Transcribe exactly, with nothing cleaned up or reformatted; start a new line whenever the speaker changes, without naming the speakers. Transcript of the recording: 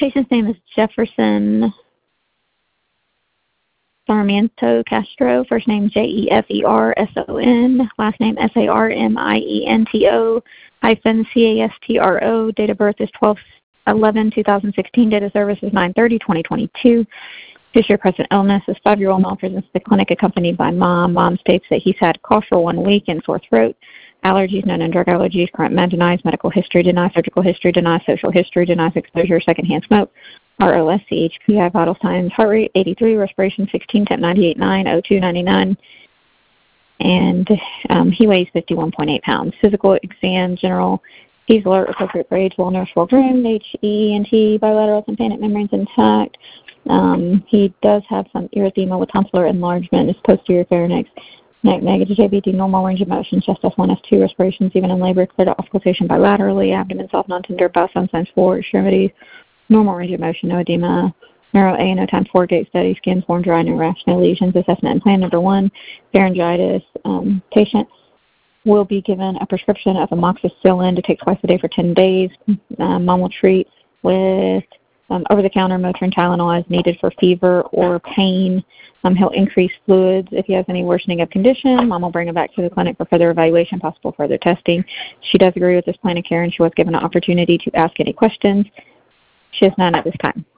Patient's name is Jefferson Sarmiento Castro. First name J E F E R S O N. Last name S A R M I E N T O hyphen C A S T R O. Date of birth is twelve eleven two thousand sixteen. Date of service is nine thirty twenty twenty-two. History of present illness is five-year-old male presents the clinic accompanied by mom. Mom states that he's had cough for one week and sore throat. Allergies, known and drug allergies. Current med denies. Medical history denies. Surgical history denies. Social history denies. Exposure, secondhand smoke. R O S, C H P I, vital signs. Heart rate eighty-three. Respiration sixteen. Temp ninety-eight point nine. O two ninety-nine. And um, he weighs fifty-one point eight pounds. Physical exam, general. He's alert, appropriate for age, well nourished, well groomed. H E N T, bilateral tympanic membranes intact. Um, he does have some erythema with tonsillar enlargement. His posterior pharynx, neck negative, J B D, normal range of motion, chest S one, S two, respirations even in labor, clear to auscultation bilaterally, abdomen soft, non-tender, bowel sound signs four, extremities, normal range of motion, no edema, neuro A, no time four, gait steady, skin form dry, no rash, no lesions. Assessment and plan number one, pharyngitis. Um, patient will be given a prescription of amoxicillin to take twice a day for ten days. Um, mom will treat with Um, over-the-counter Motrin Tylenol as needed for fever or pain. Um, he'll increase fluids if he has any worsening of condition. Mom will bring him back to the clinic for further evaluation, possible further testing. She does agree with this plan of care, and she was given an opportunity to ask any questions. She has none at this time.